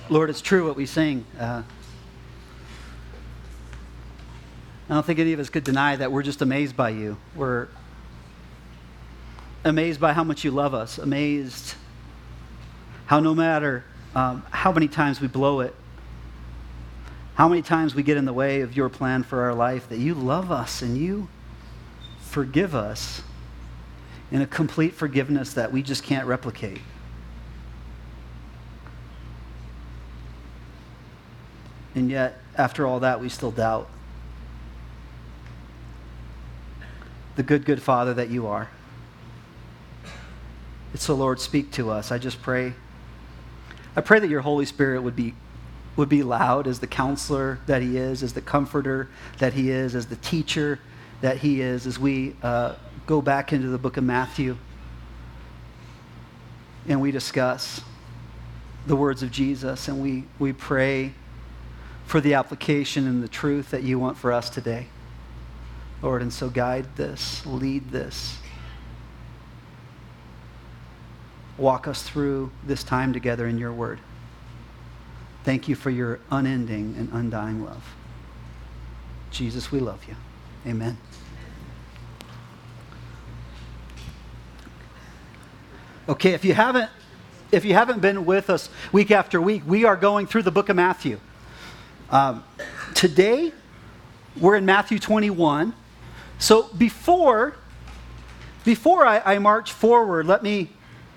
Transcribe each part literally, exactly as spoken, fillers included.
Lord, it's true what we sing. Uh, I don't think any of us could deny that we're just amazed by you. We're amazed by how much you love us, amazed how no matter um, how many times we blow it, how many times we get in the way of your plan for our life, that you love us and you forgive us in a complete forgiveness that we just can't replicate. And yet, after all that, we still doubt the good, good Father that you are. And so, Lord, speak to us. I just pray. I pray that your Holy Spirit would be would be loud as the counselor that he is, as the comforter that he is, as the teacher that he is, as we uh, go back into the book of Matthew and we discuss the words of Jesus, and we, we pray for the application and the truth that you want for us today, Lord. And so guide this, lead this. Walk us through this time together in your word. Thank you for your unending and undying love. Jesus, we love you. Amen. Okay, if you haven't if you haven't been with us week after week, we are going through the book of Matthew. Um, today, we're in Matthew twenty-one. So before, before I, I march forward, let me,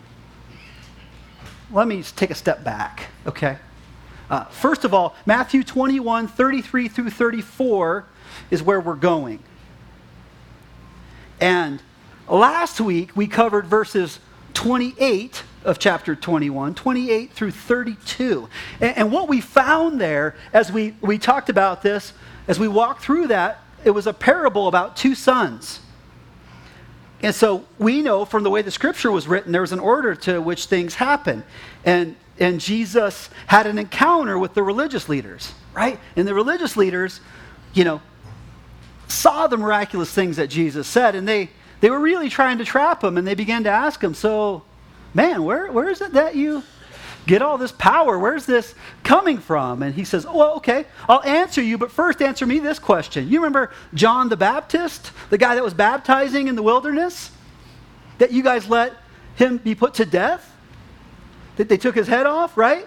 let me take a step back, okay? Uh, first of all, Matthew twenty-one, thirty-three through thirty-four is where we're going. And last week, we covered verses twenty-eight of chapter twenty-one, twenty-eight through thirty-two. And, and what we found there, as we, we talked about this, as we walked through that, it was a parable about two sons. And so we know from the way the scripture was written, there was an order to which things happen. And, and Jesus had an encounter with the religious leaders, right? And the religious leaders, you know, saw the miraculous things that Jesus said, and they, they were really trying to trap him, and they began to ask him, so, man, where, where is it that you get all this power? Where's this coming from? And he says, oh, well, okay, I'll answer you, but first answer me this question. You remember John the Baptist, the guy that was baptizing in the wilderness? That you guys let him be put to death? That they took his head off, right?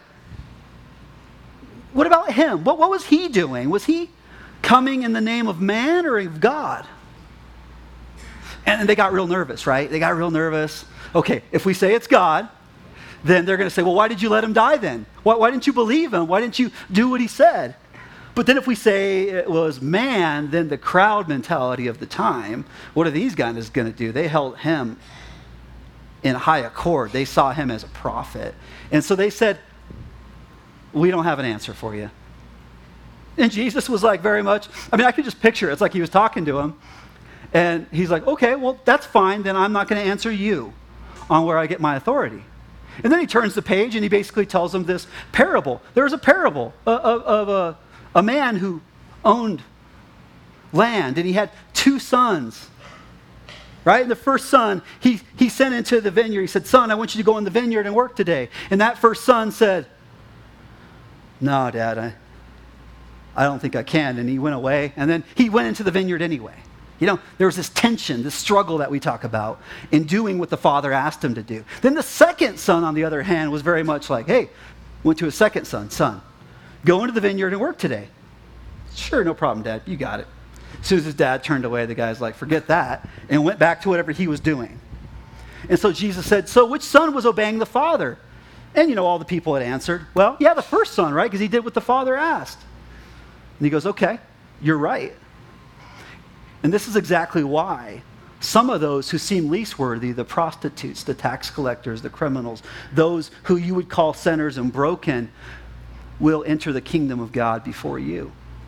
What about him? What, what was he doing? Was he coming in the name of man or of God? And they got real nervous, right? They got real nervous. Okay, if we say it's God, then they're going to say, well, why did you let him die then? Why, why didn't you believe him? Why didn't you do what he said? But then if we say it was man, then the crowd mentality of the time, what are these guys going to do? They held him in high accord. They saw him as a prophet. And so they said, we don't have an answer for you. And Jesus was like very much, I mean, I could just picture it. It's like he was talking to him. And he's like, okay, well, that's fine. Then I'm not going to answer you on where I get my authority. And then he turns the page and he basically tells them this parable. There was a parable of, of, of a, a man who owned land, and he had two sons. Right? And the first son, he, he sent into the vineyard. He said, son, I want you to go in the vineyard and work today. And that first son said, no, Dad, I, I don't think I can. And he went away. And then he went into the vineyard anyway. You know, there was this tension, this struggle that we talk about in doing what the father asked him to do. Then the second son, on the other hand, was very much like, hey, went to his second son, son, go into the vineyard and work today. Sure, no problem, Dad. You got it. As soon as his dad turned away, the guy's like, forget that, and went back to whatever he was doing. And so Jesus said, so which son was obeying the father? And, you know, all the people had answered, well, yeah, the first son, right? Because he did what the father asked. And he goes, okay, you're right. And this is exactly why some of those who seem least worthy, the prostitutes, the tax collectors, the criminals, those who you would call sinners and broken, will enter the kingdom of God before you.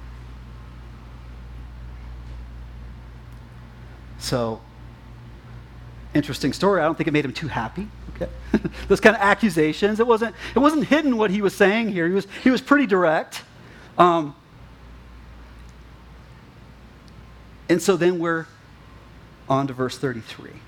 So, interesting story. I don't think it made him too happy. Okay, those kind of accusations. It wasn't. It wasn't hidden what he was saying here. He was. He was pretty direct. Um, and so then we're on to verse thirty-three.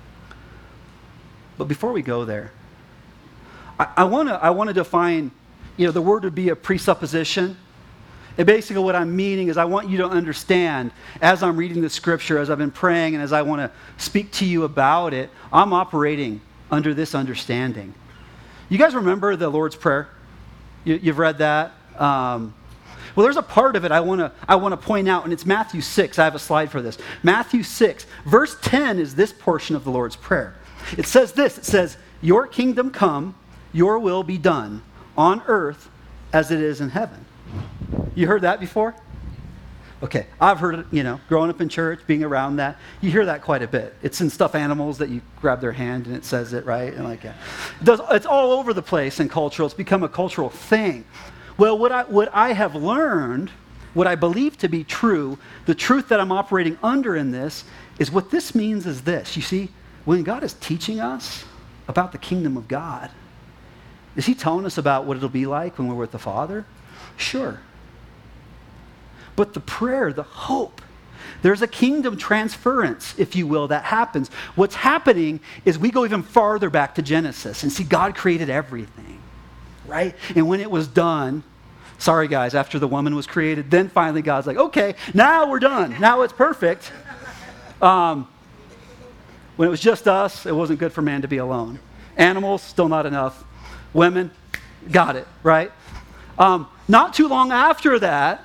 But before we go there, I want to. I want to define you know, the word would be a presupposition. And basically what I'm meaning is I want you to understand, as I'm reading the scripture, as I've been praying, and as I want to speak to you about it, I'm operating under this understanding. You guys remember the Lord's Prayer? You, you've read that? Um, well, there's a part of it I want to I want to point out, and it's Matthew six. I have a slide for this. Matthew six, verse ten is this portion of the Lord's Prayer. It says this, it says, "Your kingdom come, your will be done, on earth as it is in heaven." You heard that before? Okay, I've heard it, you know, growing up in church, being around that. You hear that quite a bit. It's in stuffed animals that you grab their hand and it says it, right? And like, yeah. it does, it's all over the place in cultural. It's become a cultural thing. Well, what I, what I have learned, what I believe to be true, the truth that I'm operating under in this, is what this means is this. You see, when God is teaching us about the kingdom of God, is he telling us about what it'll be like when we're with the Father? Sure. But the prayer, the hope, there's a kingdom transference, if you will, that happens. What's happening is we go even farther back to Genesis and see God created everything, right? And when it was done, sorry guys, after the woman was created, then finally God's like, okay, now we're done. Now it's perfect. Um, when it was just us, it wasn't good for man to be alone. Animals, still not enough. Women, got it, right? Um, not too long after that,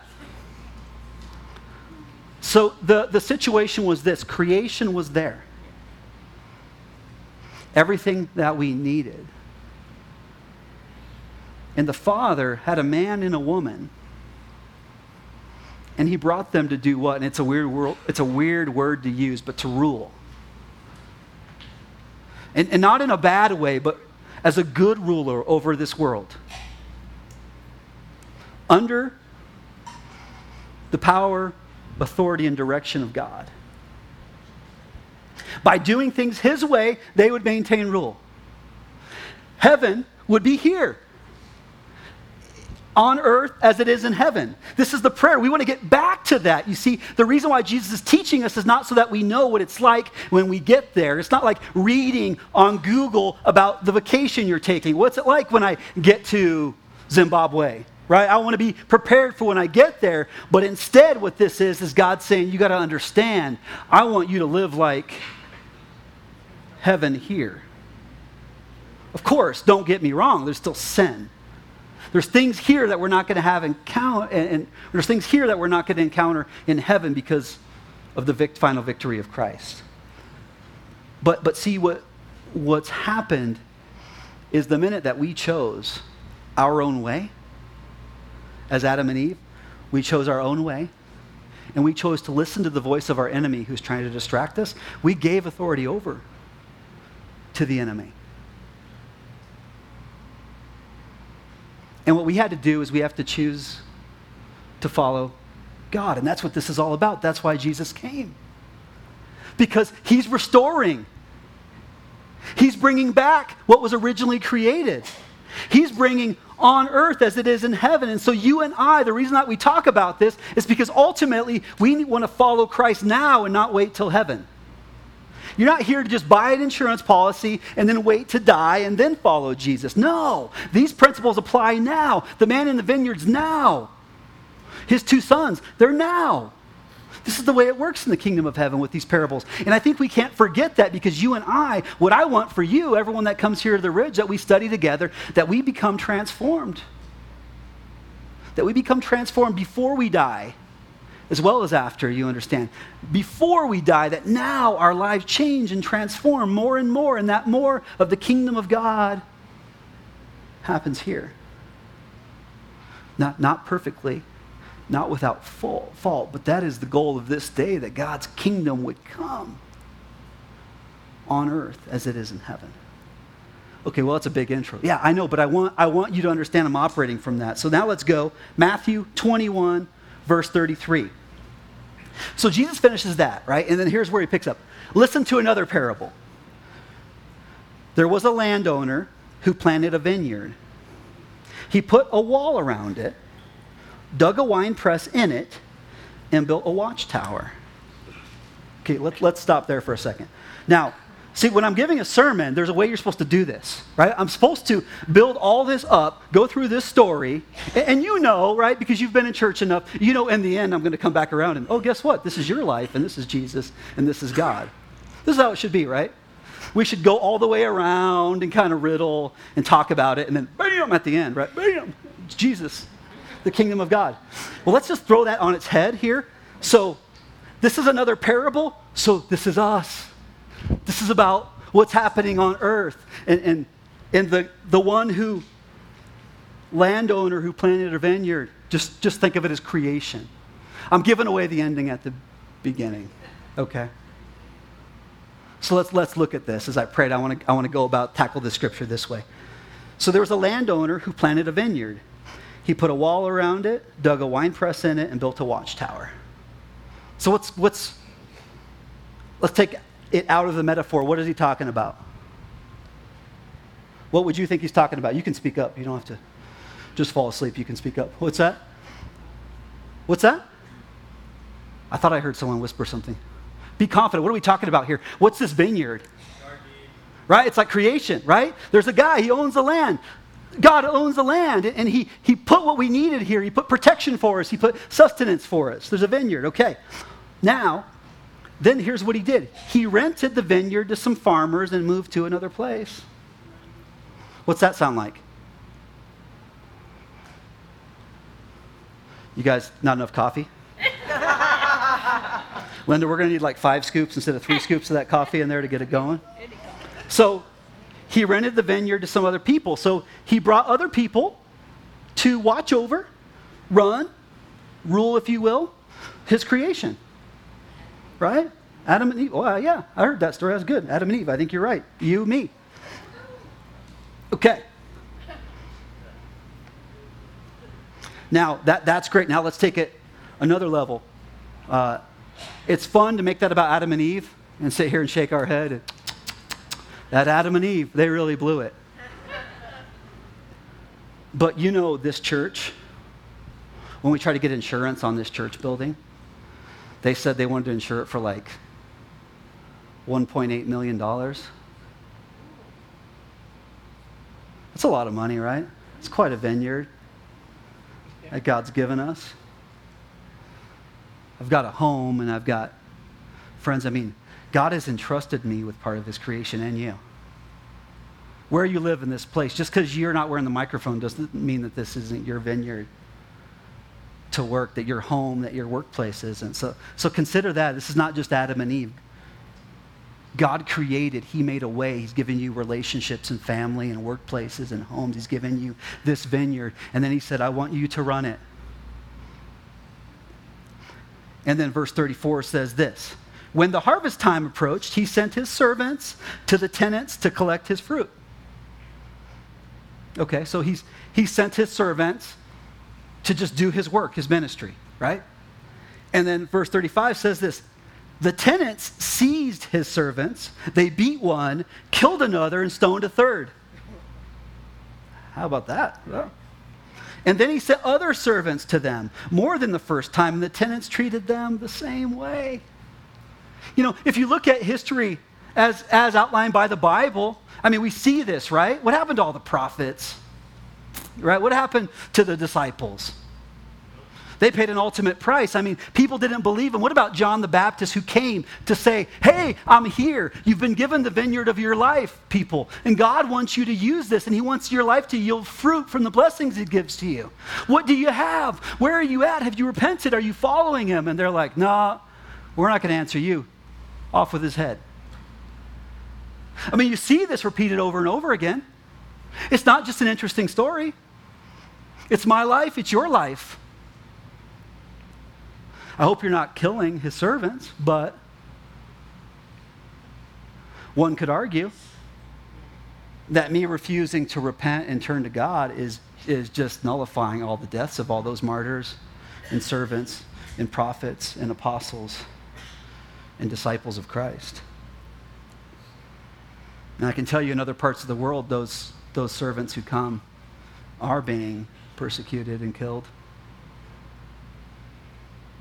so the, the situation was this. Creation was there. Everything that we needed. And the Father had a man and a woman. And he brought them to do what? And it's a weird word, it's a weird word to use, but to rule. And, and not in a bad way, but as a good ruler over this world. Under the power, authority, and direction of God. By doing things his way, they would maintain rule. Heaven would be here. On earth as it is in heaven. This is the prayer. We want to get back to that. You see, the reason why Jesus is teaching us is not so that we know what it's like when we get there. It's not like reading on Google about the vacation you're taking. What's it like when I get to Zimbabwe? Right? I want to be prepared for when I get there. But instead what this is, is God saying, you got to understand, I want you to live like heaven here. Of course, don't get me wrong, there's still sin. There's things here that we're not going to have encounter, and, and there's things here that we're not going to encounter in heaven because of the vic- final victory of Christ. But but see, what what's happened is the minute that we chose our own way, as Adam and Eve, we chose our own way, and we chose to listen to the voice of our enemy who's trying to distract us, we gave authority over to the enemy. And what we had to do is we have to choose to follow God. And that's what this is all about. That's why Jesus came. Because he's restoring. He's bringing back what was originally created. He's bringing on earth as it is in heaven. And so you and I, the reason that we talk about this is because ultimately we want to follow Christ now and not wait till heaven. You're not here to just buy an insurance policy and then wait to die and then follow Jesus. No, these principles apply now. The man in the vineyard's now. His two sons, they're now. This is the way it works in the kingdom of heaven with these parables. And I think we can't forget that, because you and I, what I want for you, everyone that comes here to the Ridge, that we study together, that we become transformed. That we become transformed before we die, as well as after, you understand. Before we die, that now our lives change and transform more and more, and that more of the kingdom of God happens here. Not, not perfectly, not without fault, but that is the goal of this day, that God's kingdom would come on earth as it is in heaven. Okay, well, that's a big intro. Yeah, I know, but I want, I want you to understand I'm operating from that. So now let's go. Matthew twenty-one, verse thirty-three. So Jesus finishes that, right? And then here's where he picks up. Listen to another parable. There was a landowner who planted a vineyard. He put a wall around it, dug a wine press in it, and built a watchtower. Okay, let, let's stop there for a second. Now, See, when I'm giving a sermon, there's a way you're supposed to do this, right? I'm supposed to build all this up, go through this story, and, and you know, right, because you've been in church enough, you know in the end I'm going to come back around and, oh, guess what? This is your life, and this is Jesus, and this is God. This is how it should be, right? We should go all the way around and kind of riddle and talk about it, and then bam, at the end, right? Bam, it's Jesus, the kingdom of God. Well, let's just throw that on its head here. So this is another parable, so this is us. This is about what's happening on earth. And, and, and the, the one who, landowner who planted a vineyard, just, just think of it as creation. I'm giving away the ending at the beginning, okay? So let's, let's look at this. As I prayed, I want to I want to go about, tackle the scripture this way. So there was a landowner who planted a vineyard. He put a wall around it, dug a wine press in it, and built a watchtower. So what's, what's, let's take it out of the metaphor. What is he talking about? What would you think he's talking about? You can speak up. You don't have to just fall asleep. You can speak up. What's that? What's that? I thought I heard someone whisper something. Be confident. What are we talking about here? What's this vineyard? Right? It's like creation, right? There's a guy, he owns the land. God owns the land, and he, he put what we needed here. He put protection for us. He put sustenance for us. There's a vineyard. Okay. Now, then here's what he did. He rented the vineyard to some farmers and moved to another place. What's that sound like? You guys, not enough coffee? Linda, we're going to need like five scoops instead of three scoops of that coffee in there to get it going. So he rented the vineyard to some other people. So he brought other people to watch over, run, rule, if you will, his creation. Right? Adam and Eve. Oh, yeah, I heard that story. That's good. Adam and Eve. I think you're right. You, me. Okay. Now, that, that's great. Now let's take it another level. Uh, it's fun to make that about Adam and Eve and sit here and shake our head. And, that Adam and Eve, they really blew it. But you know this church, when we try to get insurance on this church building, they said they wanted to insure it for like one point eight million dollars. That's a lot of money, right? It's quite a vineyard that God's given us. I've got a home and I've got friends. I mean, God has entrusted me with part of his creation and you. Where you live in this place, just because you're not wearing the microphone doesn't mean that this isn't your vineyard to work, that your home, that your workplace isn't. So, so consider that. This is not just Adam and Eve. God created. He made a way. He's given you relationships and family and workplaces and homes. He's given you this vineyard. And then he said, I want you to run it. And then verse thirty-four says this. When the harvest time approached, he sent his servants to the tenants to collect his fruit. Okay, so he's he sent his servants to just do his work, his ministry, right? And then verse thirty-five says this. The tenants seized his servants. They beat one, killed another, and stoned a third. How about that? Yeah. And then he sent other servants to them, more than the first time, and the tenants treated them the same way. You know, if you look at history as, as outlined by the Bible, I mean, we see this, right? What happened to all the prophets? Right? What happened to the disciples? They paid an ultimate price. I mean, people didn't believe him. What about John the Baptist who came to say, hey, I'm here. You've been given the vineyard of your life, people. And God wants you to use this, and he wants your life to yield fruit from the blessings he gives to you. What do you have? Where are you at? Have you repented? Are you following him? And they're like, nah, we're not going to answer you. Off with his head. I mean, you see this repeated over and over again. It's not just an interesting story. It's my life. It's your life. I hope you're not killing his servants, but one could argue that me refusing to repent and turn to God is, is just nullifying all the deaths of all those martyrs and servants and prophets and apostles and disciples of Christ. And I can tell you in other parts of the world, those, those servants who come are being persecuted and killed.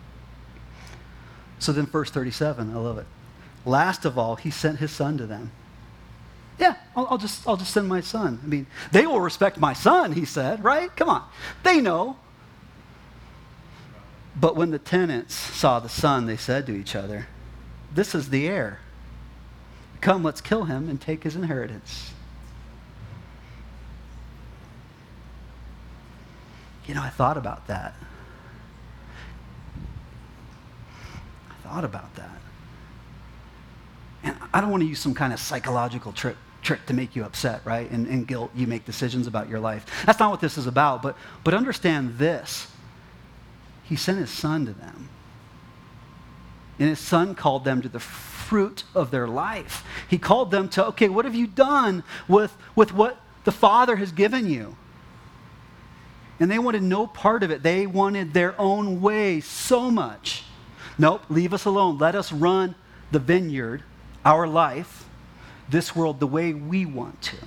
So then verse thirty-seven, I love it. Last of all, he sent his son to them. Yeah, I'll, I'll just I'll just send my son. I mean, they will respect my son, he said, right? Come on. They know. But when the tenants saw the son, they said to each other, this is the heir. Come, let's kill him and take his inheritance. You know, I thought about that. I thought about that. And I don't want to use some kind of psychological trick trick to make you upset, right? And, and guilt, you make decisions about your life. That's not what this is about, but, but understand this. He sent his son to them. And his son called them to the fruit of their life. He called them to, okay, what have you done with, with what the Father has given you? And they wanted no part of it. They wanted their own way so much. Nope, leave us alone. Let us run the vineyard, our life, this world, the way we want to.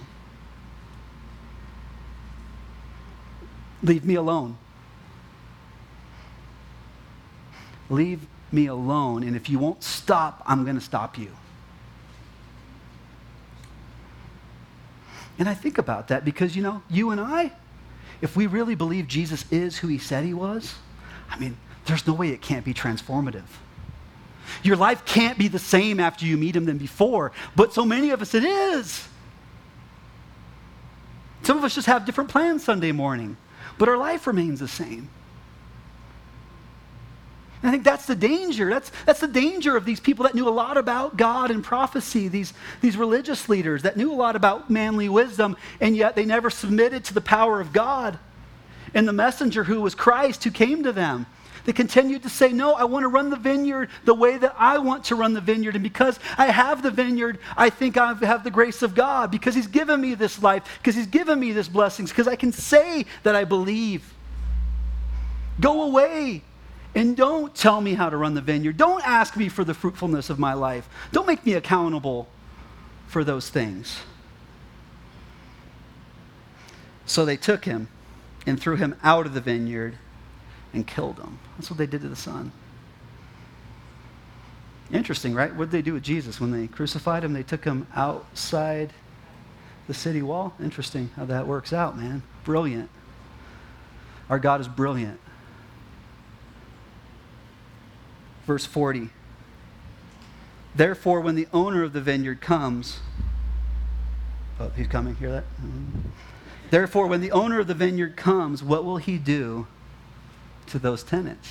Leave me alone. Leave me alone, and if you won't stop, I'm going to stop you. And I think about that because, you know, you and I, if we really believe Jesus is who he said he was, I mean, there's no way it can't be transformative. Your life can't be the same after you meet him than before, but so many of us it is. Some of us just have different plans Sunday morning, but our life remains the same. And I think that's the danger. That's, that's the danger of these people that knew a lot about God and prophecy, these, these religious leaders that knew a lot about manly wisdom, and yet they never submitted to the power of God and the messenger who was Christ who came to them. They continued to say, no, I want to run the vineyard the way that I want to run the vineyard. And because I have the vineyard, I think I have the grace of God because he's given me this life, because he's given me this blessings, because I can say that I believe. Go away and don't tell me how to run the vineyard. Don't ask me for the fruitfulness of my life. Don't make me accountable for those things. So they took him and threw him out of the vineyard and killed him. That's what they did to the son. Interesting, right? What did they do with Jesus when they crucified him? They took him outside the city wall. Interesting how that works out, man. Brilliant. Our God is brilliant. Verse forty. Therefore, when the owner of the vineyard comes, oh, he's coming, hear that? Mm-hmm. Therefore, when the owner of the vineyard comes, what will he do to those tenants?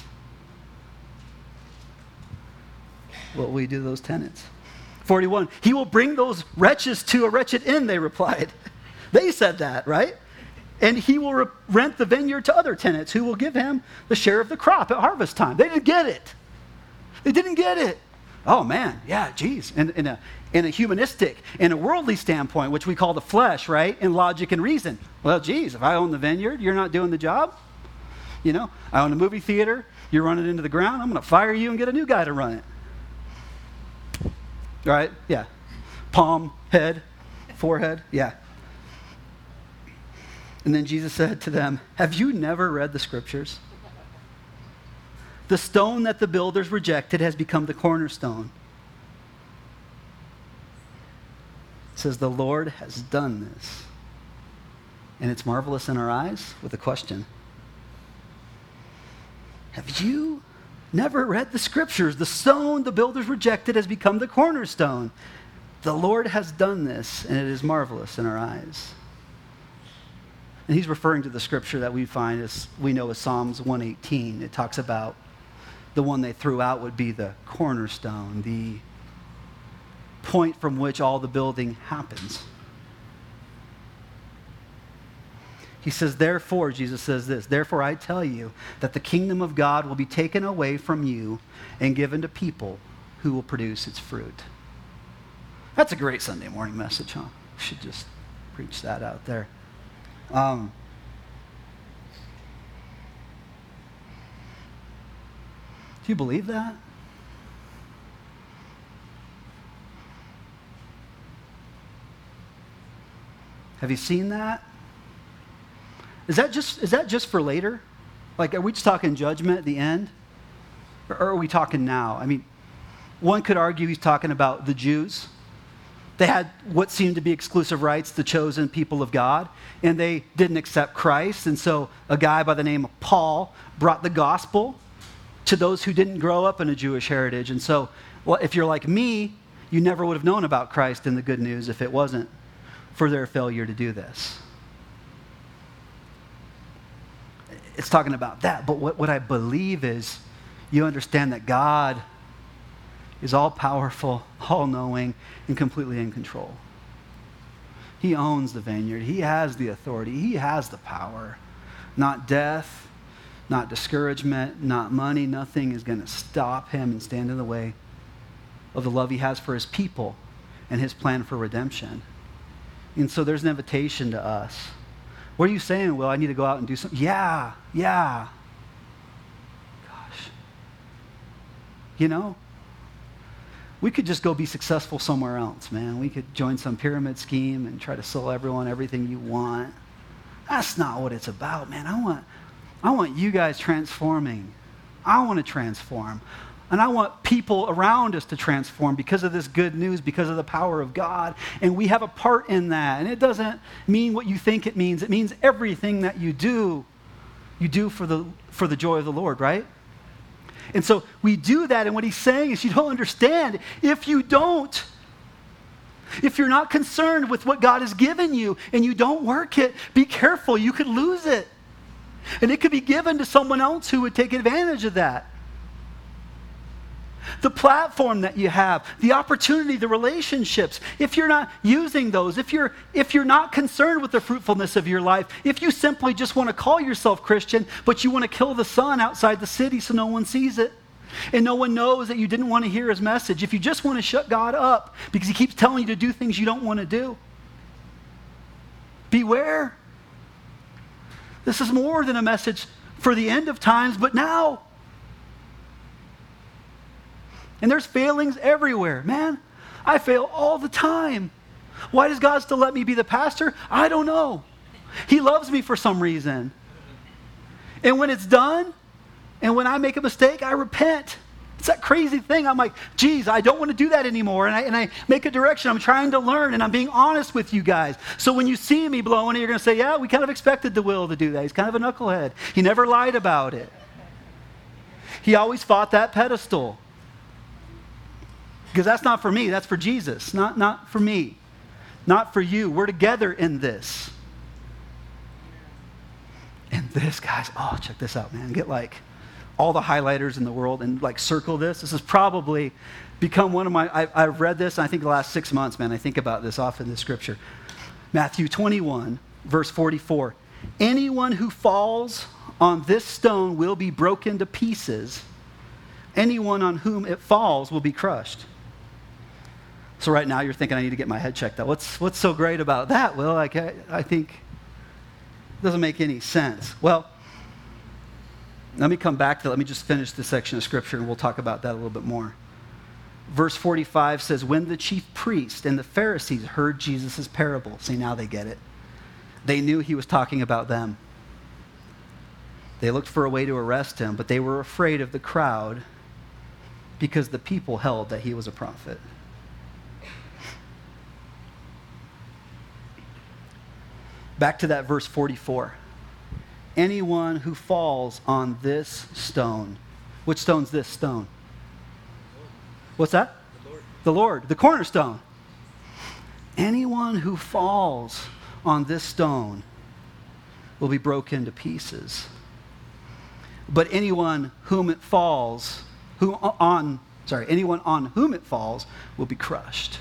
What will he do to those tenants? forty-one, he will bring those wretches to a wretched inn, they replied. They said that, right? And he will re- rent the vineyard to other tenants who will give him the share of the crop at harvest time. They didn't get it. They didn't get it. Oh man, yeah, geez. In, in, a, in a humanistic, in a worldly standpoint, which we call the flesh, right? In logic and reason. Well, geez, if I own the vineyard, you're not doing the job. You know, I own a movie theater, you're running into the ground, I'm going to fire you and get a new guy to run it. Right? Yeah. Palm, head, forehead, yeah. And then Jesus said to them, have you never read the scriptures? The stone that the builders rejected has become the cornerstone. It says the Lord has done this. And it's marvelous in our eyes with a question. Have you never read the scriptures? The stone the builders rejected has become the cornerstone. The Lord has done this, and it is marvelous in our eyes. And he's referring to the scripture that we find as we know as Psalms one eighteen. It talks about the one they threw out would be the cornerstone, the point from which all the building happens. He says, therefore, Jesus says this, therefore I tell you that the kingdom of God will be taken away from you and given to people who will produce its fruit. That's a great Sunday morning message, huh? We should just preach that out there. Um, do you believe that? Have you seen that? Is that just is that just for later? Like, are we just talking judgment at the end? Or, or are we talking now? I mean, one could argue he's talking about the Jews They had what seemed to be exclusive rights, the chosen people of God, and they didn't accept Christ. And so a guy by the name of Paul brought the gospel to those who didn't grow up in a Jewish heritage. And so, well, if you're like me, you never would have known about Christ and the good news if it wasn't for their failure to do this. It's talking about that. But what, what I believe is you understand that God is all-powerful, all-knowing, and completely in control. He owns the vineyard. He has the authority. He has the power. Not death, not discouragement, not money. Nothing is going to stop him and stand in the way of the love he has for his people and his plan for redemption. And so there's an invitation to us. What are you saying, Will? I need to go out and do something. Yeah, yeah. Gosh. You know? We could just go be successful somewhere else, man. We could join some pyramid scheme and try to sell everyone everything you want. That's not what it's about, man. I want, I want you guys transforming. I want to transform. And I want people around us to transform because of this good news, because of the power of God. And we have a part in that. And it doesn't mean what you think it means. It means everything that you do, you do for the, for the joy of the Lord, right? And so we do that, and what he's saying is you don't understand. If you don't, if you're not concerned with what God has given you and you don't work it, be careful. You could lose it. And it could be given to someone else who would take advantage of that. The platform that you have, the opportunity, the relationships, if you're not using those, if you're if you're not concerned with the fruitfulness of your life, if you simply just want to call yourself Christian, but you want to kill the sun outside the city so no one sees it, and no one knows that you didn't want to hear his message, if you just want to shut God up because he keeps telling you to do things you don't want to do, beware. This is more than a message for the end of times, but now. And there's failings everywhere. Man, I fail all the time. Why does God still let me be the pastor? I don't know. He loves me for some reason. And when it's done, and when I make a mistake, I repent. It's that crazy thing. I'm like, geez, I don't want to do that anymore. And I, and I make a direction. I'm trying to learn, and I'm being honest with you guys. So when you see me blowing it, you're going to say, yeah, we kind of expected the Will to do that. He's kind of a knucklehead. He never lied about it. He always fought that pedestal. Because that's not for me, that's for Jesus, not, not for me, not for you. We're together in this. And this, guys, oh, check this out, man. Get like all the highlighters in the world and like circle this. This has probably become one of my, I, I've read this, and I think the last six months, man, I think about this often in the scripture. Matthew twenty-one, verse forty-four. Anyone who falls on this stone will be broken to pieces. Anyone on whom it falls will be crushed. So right now you're thinking, I need to get my head checked out. What's what's so great about that? Well, like I, I think it doesn't make any sense. Well, let me come back to, let me just finish this section of scripture and we'll talk about that a little bit more. Verse forty-five says, when the chief priest and the Pharisees heard Jesus' parable, see, now they get it. They knew he was talking about them. They looked for a way to arrest him, but they were afraid of the crowd because the people held that he was a prophet. Back to that verse forty-four. Anyone who falls on this stone. Which stone's this stone? What's that? The Lord. The Lord, the cornerstone. Anyone who falls on this stone will be broken to pieces. But anyone whom it falls, who on, sorry, anyone on whom it falls will be crushed.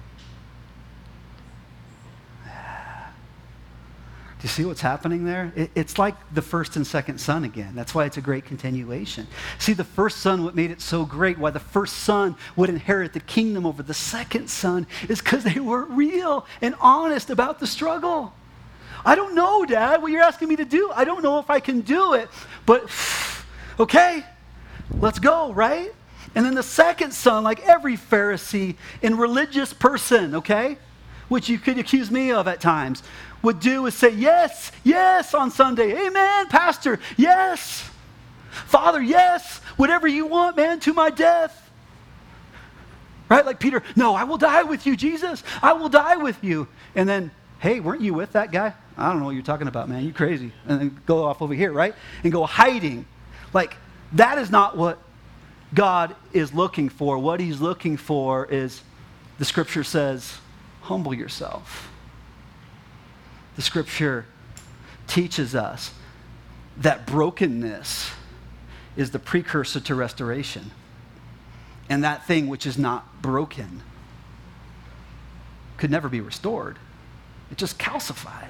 Do you see what's happening there? It, it's like the first and second son again. That's why it's a great continuation. See, the first son, what made it so great, why the first son would inherit the kingdom over the second son, is because they were real and honest about the struggle. I don't know, Dad, what you're asking me to do. I don't know if I can do it, but okay, let's go, right? And then the second son, like every Pharisee and religious person, okay, which you could accuse me of at times, would do is say, yes, yes on Sunday. Amen, Pastor, yes. Father, yes, whatever you want, man, to my death. Right? Like Peter, no, I will die with you, Jesus. I will die with you. And then, hey, weren't you with that guy? I don't know what you're talking about, man. You crazy. And then go off over here, right? And go hiding. Like, that is not what God is looking for. What he's looking for is, the scripture says, humble yourself. The scripture teaches us that brokenness is the precursor to restoration. And that thing which is not broken could never be restored. It just calcifies.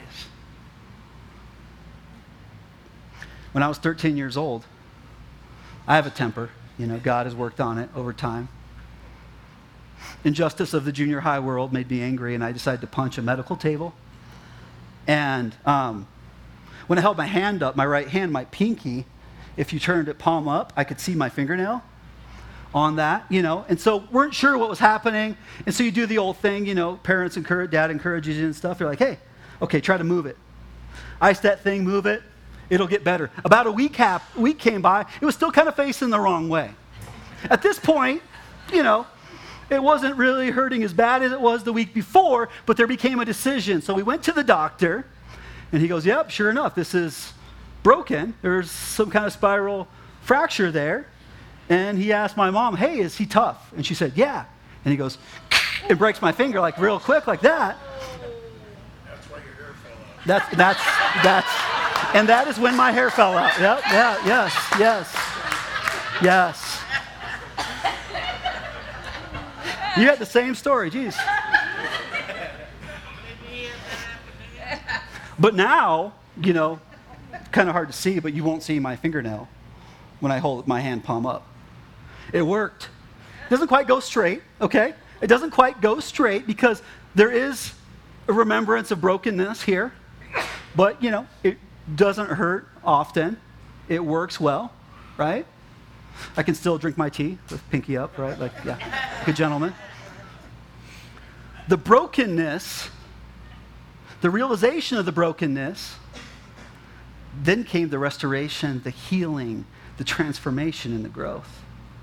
When I was thirteen years old, I have a temper. You know, God has worked on it over time. Injustice of the junior high world made me angry, and I decided to punch a medical table. And um, when I held my hand up, my right hand, my pinky, if you turned it palm up, I could see my fingernail on that, you know. And so weren't sure what was happening. And so you do the old thing, you know, parents encourage, dad encourages you and stuff. They're like, hey, okay, try to move it. Ice that thing, move it. It'll get better. About a week, half, week came by. It was still kind of facing the wrong way. At this point, you know, it wasn't really hurting as bad as it was the week before, but there became a decision. So we went to the doctor, and he goes, yep, sure enough, this is broken. There's some kind of spiral fracture there. And he asked my mom, hey, is he tough? And she said, yeah. And he goes, and breaks my finger like real quick like that. That's why your hair fell out. That's, that's, that's, and that is when my hair fell out. Yep, yeah, yes, yes, yes. You had the same story, geez. But now, you know, kind of hard to see, but you won't see my fingernail when I hold my hand palm up. It worked. It doesn't quite go straight, okay? It doesn't quite go straight because there is a remembrance of brokenness here. But, you know, it doesn't hurt often. It works well, right? I can still drink my tea with pinky up, right? Like, yeah, good gentleman. The brokenness, the realization of the brokenness, then came the restoration, the healing, the transformation, and the growth.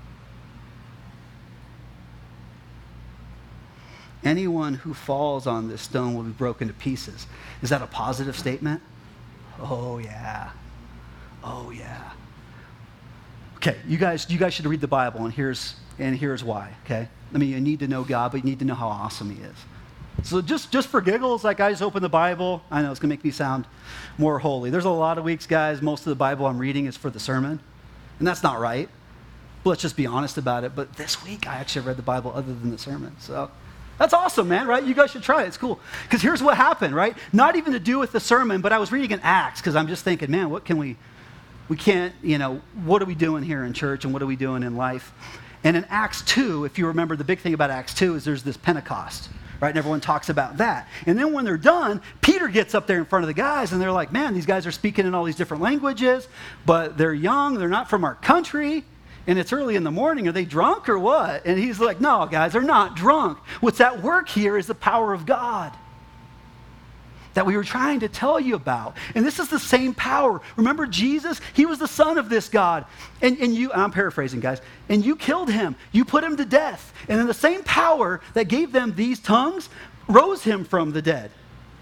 Anyone who falls on this stone will be broken to pieces. Is that a positive statement? Oh, yeah. Oh, yeah. Okay, you guys, you guys should read the Bible, and here's and here's why. Okay, I mean, you need to know God, but you need to know how awesome He is. So just just for giggles, like I just open the Bible. I know it's gonna make me sound more holy. There's a lot of weeks, guys. Most of the Bible I'm reading is for the sermon, and that's not right. But let's just be honest about it. But this week, I actually read the Bible other than the sermon. So that's awesome, man. Right? You guys should try it. It's cool. Because here's what happened. Right? Not even to do with the sermon, but I was reading in Acts because I'm just thinking, man, what can we? We can't, you know, what are we doing here in church and what are we doing in life? And in Acts two, if you remember, the big thing about Acts two is there's this Pentecost, right? And everyone talks about that. And then when they're done, Peter gets up there in front of the guys and they're like, man, these guys are speaking in all these different languages, but they're young, they're not from our country, and it's early in the morning. Are they drunk or what? And he's like, no, guys, they're not drunk. What's at work here is the power of God that we were trying to tell you about. And this is the same power. Remember Jesus? He was the son of this God. And, and you, and I'm paraphrasing, guys, and you killed him. You put him to death. And then the same power that gave them these tongues rose him from the dead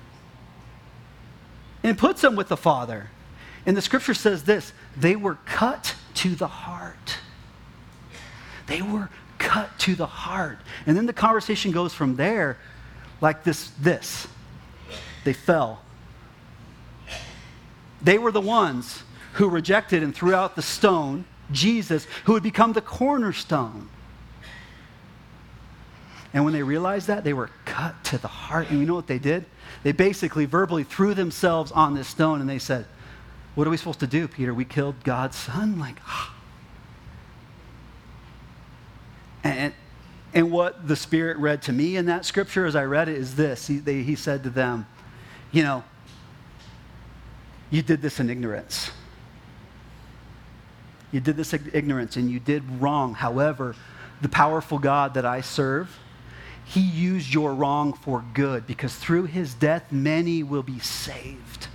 and puts him with the Father. And the scripture says this, they were cut to the heart. They were cut to the heart. And then the conversation goes from there like this, this. They fell. They were the ones who rejected and threw out the stone, Jesus, who would become the cornerstone. And when they realized that, they were cut to the heart. And you know what they did? They basically verbally threw themselves on this stone and they said, what are we supposed to do, Peter? We killed God's son? Like, ah. And, and what the Spirit read to me in that scripture as I read it is this. He, they, he said to them, you know, you did this in ignorance. You did this in ignorance and you did wrong. However, the powerful God that I serve, He used your wrong for good because through His death, many will be saved.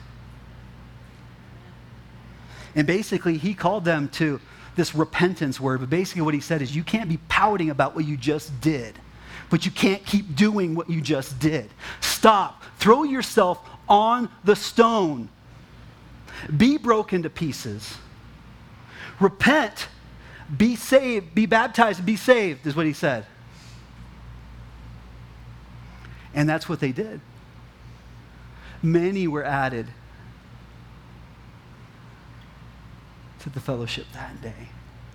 And basically, He called them to this repentance word, but basically what He said is you can't be pouting about what you just did. but you can't keep doing what you just did. Stop. Throw yourself on the stone. Be broken to pieces. Repent. Be saved. Be baptized and be saved, is what he said. And that's what they did. Many were added to the fellowship that day.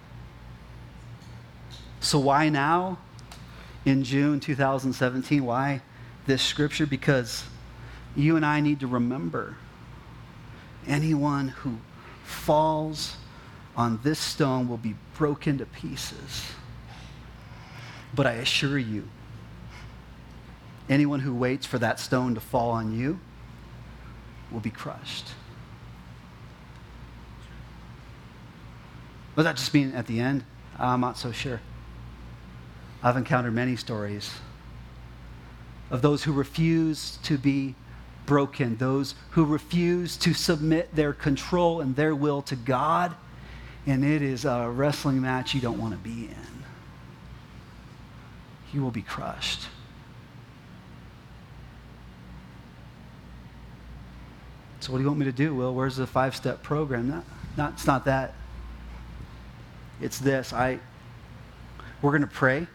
So why now, in June two thousand seventeen, why this scripture? Because you and I need to remember, anyone who falls on this stone will be broken to pieces. But I assure you, anyone who waits for that stone to fall on you will be crushed. Does that just mean at the end? I'm not so sure. I've encountered many stories of those who refuse to be broken, those who refuse to submit their control and their will to God, and it is a wrestling match you don't want to be in. You will be crushed. So what do you want me to do, Will? Where's the five-step program? Not, not, it's not that. It's this. I, we're going to pray.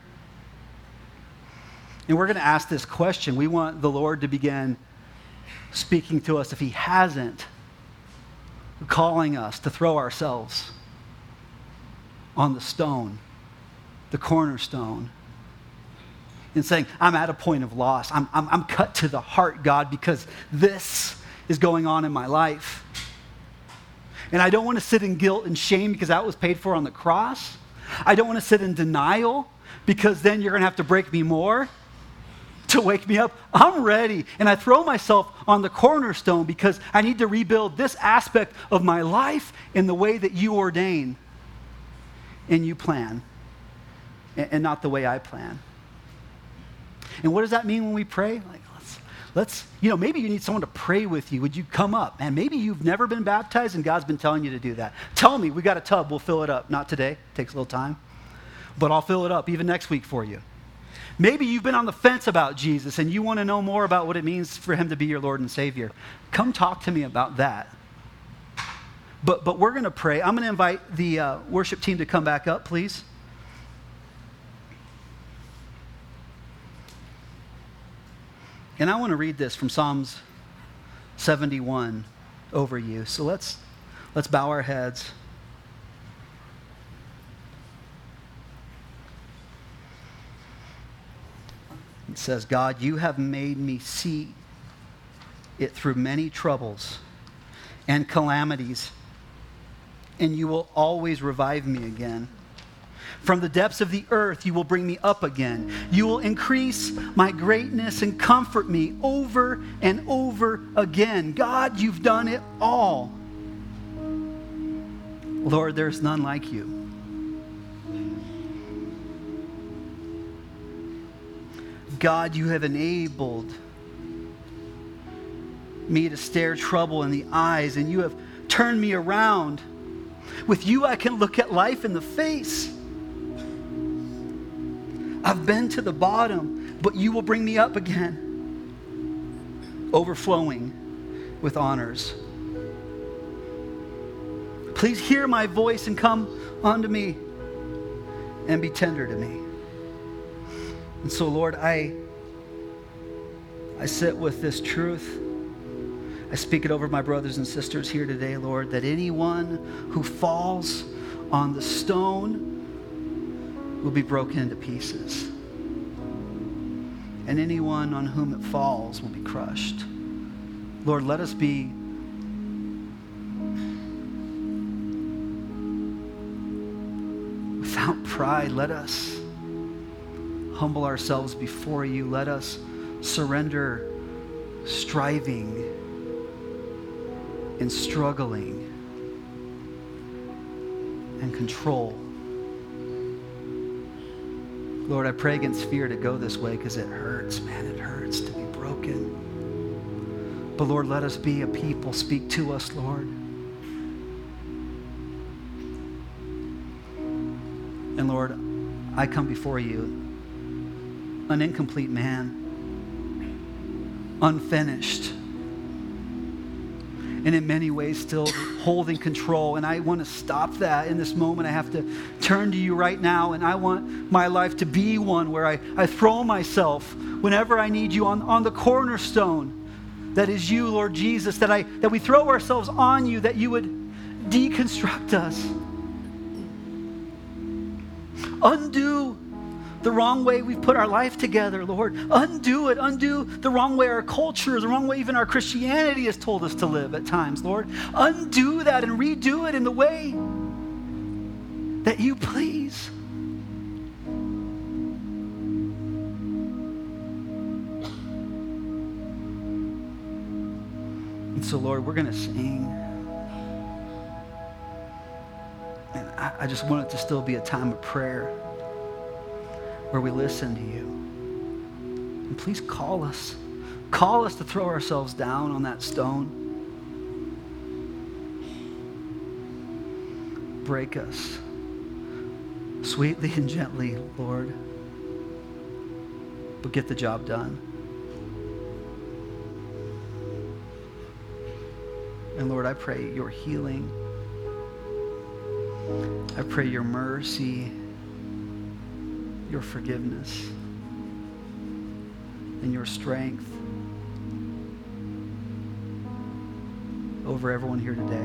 And we're going to ask this question. We want the Lord to begin speaking to us, if he hasn't, calling us to throw ourselves on the stone, the cornerstone, and saying, I'm at a point of loss. I'm, I'm, I'm cut to the heart, God, because this is going on in my life. And I don't want to sit in guilt and shame because that was paid for on the cross. I don't want to sit in denial because then you're going to have to break me more to wake me up. I'm ready. And I throw myself on the cornerstone because I need to rebuild this aspect of my life in the way that you ordain and you plan, and not the way I plan. And what does that mean when we pray? Like, let's, let's, you know, maybe you need someone to pray with you. Would you come up? And maybe you've never been baptized and God's been telling you to do that. Tell me, we got a tub, we'll fill it up. Not today, takes a little time. But I'll fill it up even next week for you. Maybe you've been on the fence about Jesus and you want to know more about what it means for him to be your Lord and Savior. Come talk to me about that. But, but we're going to pray. I'm going to invite the uh, worship team to come back up, please. And I want to read this from Psalms seventy-one over you. So let's let's bow our heads. It says, God, you have made me see it through many troubles and calamities, and you will always revive me again. From the depths of the earth, you will bring me up again. You will increase my greatness and comfort me over and over again. God, you've done it all. Lord, there's none like you. God, you have enabled me to stare trouble in the eyes, and you have turned me around. With you, I can look at life in the face. I've been to the bottom, but you will bring me up again, overflowing with honors. Please hear my voice and come unto me and be tender to me. And so, Lord, I, I sit with this truth. I speak it over my brothers and sisters here today, Lord, that anyone who falls on the stone will be broken into pieces. And anyone on whom it falls will be crushed. Lord, let us be without pride. Let us humble ourselves before you. Let us surrender striving and struggling and control. Lord, I pray against fear to go this way because it hurts, man. It hurts to be broken. But Lord, let us be a people. Speak to us, Lord. And Lord, I come before you an incomplete man, unfinished, and in many ways still holding control. And I want to stop that in this moment. I have to turn to you right now, and I want my life to be one where I, I throw myself whenever I need you on, on the cornerstone that is you, Lord Jesus, that, I, that we throw ourselves on you, that you would deconstruct us. Undo the wrong way we've put our life together, Lord. Undo it. Undo the wrong way our culture, the wrong way even our Christianity has told us to live at times, Lord. Undo that and redo it in the way that you please. And so, Lord, we're going to sing. And I, I just want it to still be a time of prayer where we listen to you. And please call us. Call us to throw ourselves down on that stone. Break us sweetly and gently, Lord. But get the job done. And Lord, I pray your healing. I pray your mercy, your forgiveness, and your strength over everyone here today.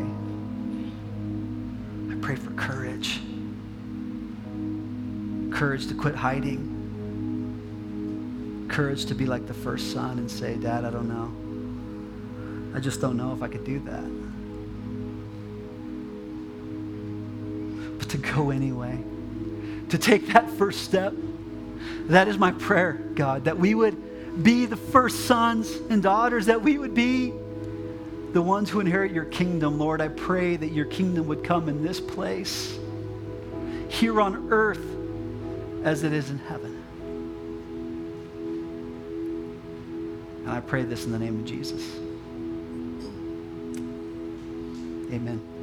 I pray for courage. Courage to quit hiding. Courage to be like the first son and say, Dad, I don't know. I just don't know if I could do that. But to go anyway. To take that first step. That is my prayer, God, that we would be the first sons and daughters, that we would be the ones who inherit your kingdom. Lord, I pray that your kingdom would come in this place, here on earth as it is in heaven. And I pray this in the name of Jesus. Amen.